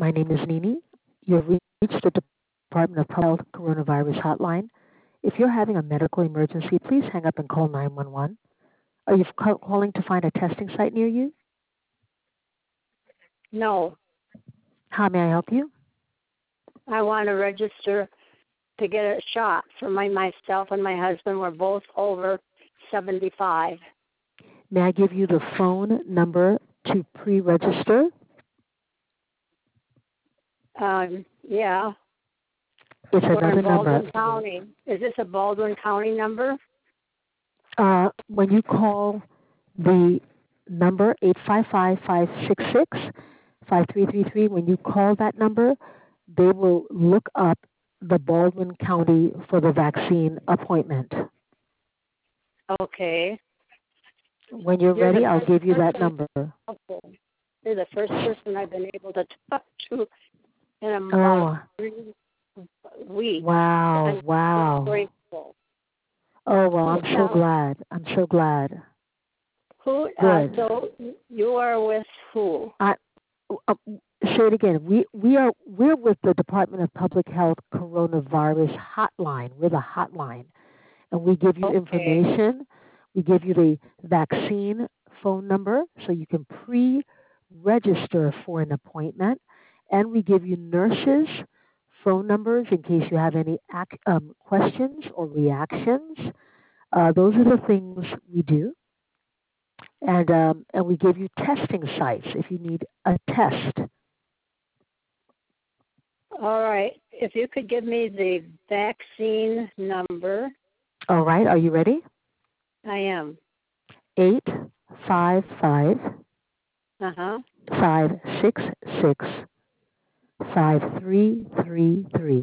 My name is Nini. You've reached the Department of Public Health Coronavirus Hotline. If you're having a medical emergency, please hang up and call 911. Are you calling to find a testing site near you? No, How may I help you? I want to register to get a shot for myself and my husband. We're both over 75. May I give you the phone number to pre-register? Yeah. It's We're another in Baldwin number. County. Is this a Baldwin County number? When you call the number 855-566-5333, when you call that number, they will look up the Baldwin County for the vaccine appointment. Okay. When you're ready, I'll give you that number. Okay. You're the first person I've been able to talk to in about 3 weeks. Wow, wow. Grateful. Oh, well, I'm so glad. I'm so glad. Who? Good. So you are with who? Say it again. We're with the Department of Public Health Coronavirus Hotline. We're the hotline, and we give you information. We give you the vaccine phone number so you can pre-register for an appointment, and we give you nurses' phone numbers in case you have any questions or reactions. Those are the things we do. And we give you testing sites if you need a test. All right. If you could give me the vaccine number. All right. Are you ready? I am. 855 566 5333.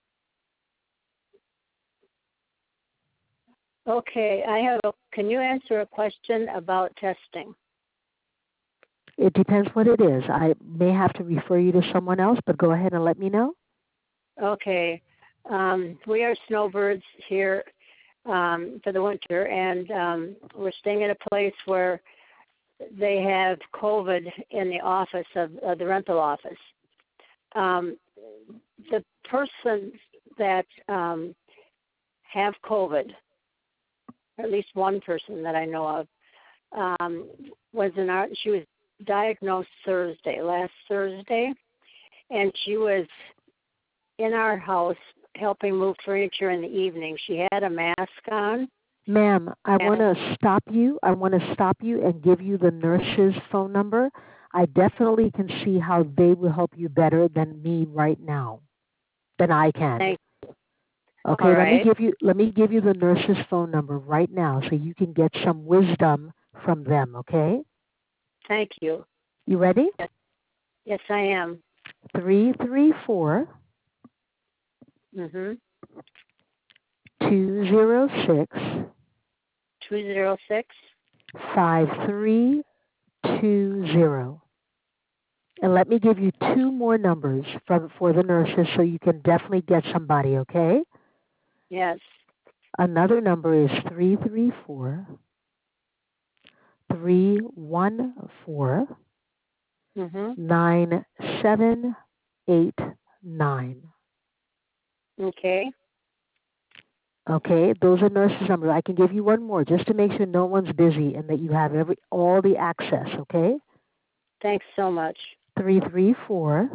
Okay. Can you answer a question about testing? It depends what it is. I may have to refer you to someone else, but go ahead and let me know. Okay. We are snowbirds here for the winter, and we're staying at a place where they have COVID in the office of the rental office. The persons that have COVID, at least one person that I know of, she was diagnosed last Thursday, and she was in our house helping move furniture in the evening. She had a mask on. Ma'am, I want to stop you. I want to stop you and give you the nurse's phone number. I definitely can see how they will help you better than me right now, than I can. Thank you. Okay, right. let me give you the nurse's phone number right now so you can get some wisdom from them, okay? Thank you. You ready? Yes, I am. 334 Mhm. 206 206 5320. And let me give you two more numbers for the nurses so you can definitely get somebody, okay? Yes. Another number is 334 314 Mhm. 9789. Okay. Okay, those are nurses' numbers. I can give you one more just to make sure no one's busy and that you have all the access, okay? Thanks so much. 334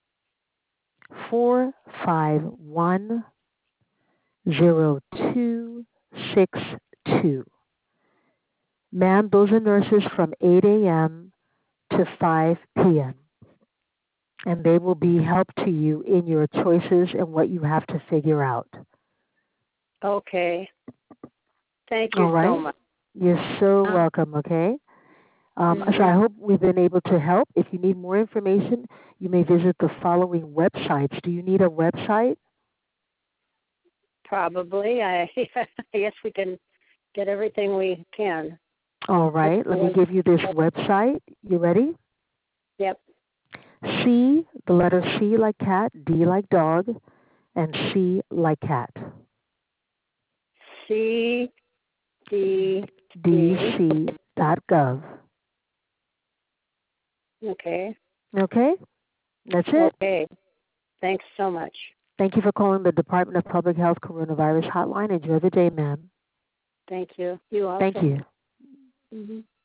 451 0262. Ma'am, those are nurses from 8 a.m. to 5 p.m. And they will be help to you in your choices and what you have to figure out. Okay. Thank you All right? so much. You're so welcome, okay? So I hope we've been able to help. If you need more information, you may visit the following websites. Do you need a website? Probably. I guess we can get everything we can. All right. Let me give you this website. You ready? Yep. C, the letter C like cat, D like dog, and C like cat. CDC.gov. Okay. Okay? That's it. Okay. Thanks so much. Thank you for calling the Department of Public Health Coronavirus Hotline. Enjoy the day, ma'am. Thank you. You also. Thank you. Mm-hmm.